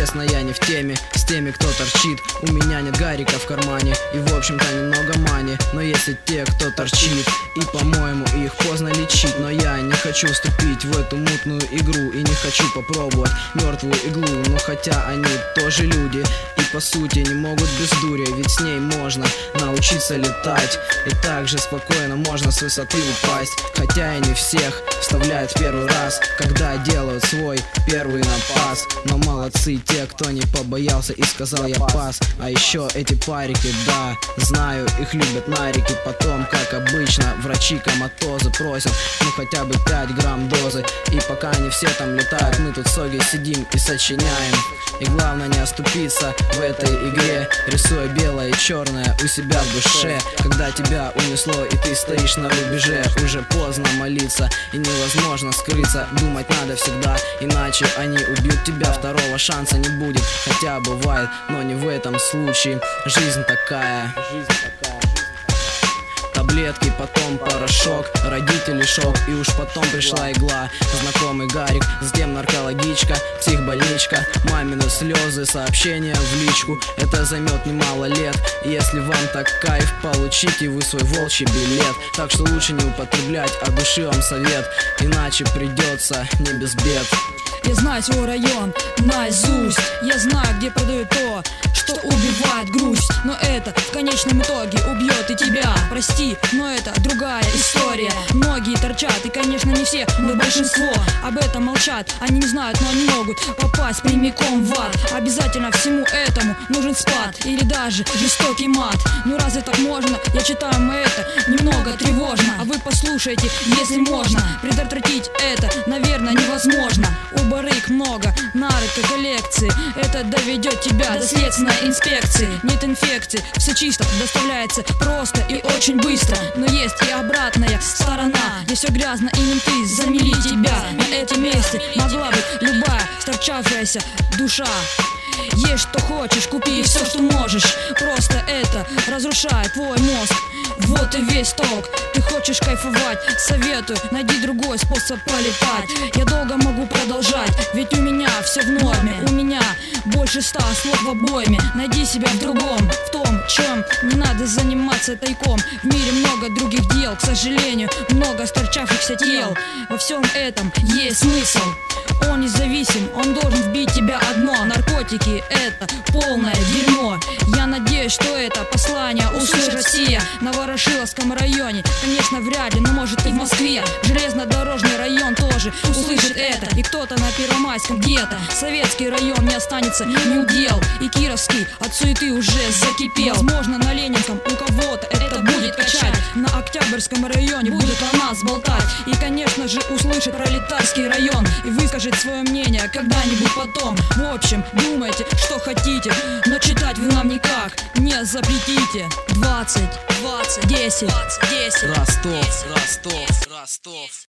честно, я не в теме с теми, кто торчит. У меня нет гарика в кармане и, в общем-то, немного мани. Но есть и те, кто торчит, и, по-моему, их поздно лечить. Но я не хочу вступить в эту мутную игру и не хочу попробовать мертвую иглу. Но хотя они тоже люди и, по сути, не могут без дуря, ведь с ней можно научиться летать, и также спокойно можно с высоты упасть. Хотя и не всех вставляют в первый раз, когда делают свой первый напас. Но молодцы те, кто не побоялся и сказал я пас. А еще эти парики, да, знаю, их любят нарики. Потом, как обычно, врачи коматозы просят, ну хотя бы 5 грамм дозы. И пока они все там летают, мы тут с Огей сидим и сочиняем. И главное не оступиться в этой игре, рисуя белое и черное у себя в душе. Когда тебя унесло и ты стоишь на рубеже, уже поздно молиться и невозможно скрыться. Думать надо всегда, иначе они убьют тебя. Второго шанса не будет, хотя бывает, но не в этом случае. Жизнь такая. Таблетки, потом порошок, родители шок, и уж потом пришла игла. Знакомый Гарик, затем наркологичка, психбольничка, мамины слезы, сообщения в личку. Это займет немало лет, и если вам так кайф, получите вы свой волчий билет. Так что лучше не употреблять, от души вам совет, иначе придется не без бед. Я знаю свой район наизусть, я знаю, где продают то, что убивает грусть. Но это в конечном итоге убьет и тебя. Прости, но это другая история. Многие торчат, и конечно не все, но большинство об этом молчат. Они не знают, но они могут попасть прямиком в ад. Обязательно всему этому нужен спад или даже жестокий мат. Ну разве так можно? Я читаю это немного тревожно. А вы послушайте, если можно. Предотвратить это, наверное, невозможно. У барыг много, нарыка коллекции. Это доведет тебя до следственной инспекции. Нет инфекции, все чисто, доставляется просто и очень быстро. Но есть и обратная сторона, где все грязно и менты замели тебя. На этом месте могла быть любая сторчавшаяся душа. Ешь что хочешь, купи все, что можешь. Просто это разрушает твой мозг. Вот и весь толк. Ты хочешь кайфовать, советую, найди другой способ полетать. Я долго могу продолжать, ведь у меня все в норме. У меня больше 100 слов в обойме. Найди себя в другом, в том, чем не надо заниматься тайком. В мире много других дел, к сожалению, много сторчавшихся тел. Во всем этом есть смысл. Он независим, он должен вбить тебя одно. Наркотики — это полное дерьмо. Я надеюсь, что это послание услышит Россия. На Ворошиловском районе, конечно, вряд ли, но может и в Москве. Железнодорожный район тоже услышит это. И кто-то на Первомайском где-то. Советский район не останется неудел. И Кировский от суеты уже закипел. Возможно, на Ленинском у кого-то это будет качать. На Октябрьском районе будут о нас болтать. И, конечно же, услышит Пролетарский район и выскажет свое мнение когда-нибудь потом. В общем, думайте, что хотите, но читать вы нам никак не запретите. 20, 10, 10. Ростов.